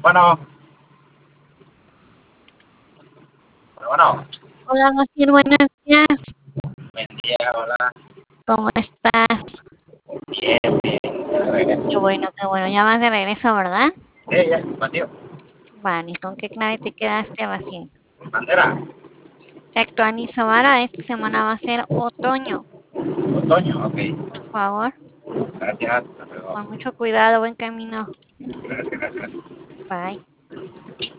Bueno, bueno, Hola, Maciel, buenos días. buen día, hola. ¿Cómo estás? Bien, bien. De regreso. Qué bueno, ya vas de regreso, ¿verdad? Ya, Mateo. Vale, ¿con qué clave te quedaste, Maciel? Bandera, Se actualizó ahora, esta semana va a ser otoño. otoño, ok. Por favor, Gracias, hasta luego. con mucho cuidado, buen camino. Gracias, gracias. Bye.